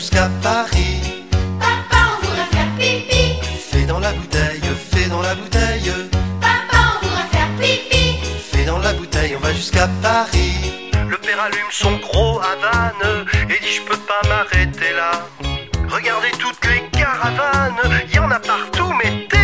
jusqu'à Paris. Papa, on voudrait faire pipi. Fais dans la bouteille, fais dans la bouteille. Papa, on voudrait faire pipi. Fais dans la bouteille, on va jusqu'à Paris. Le père allume son gros Havane et dit je peux pas m'arrêter là. Regardez toutes les caravanes, y en a partout, mais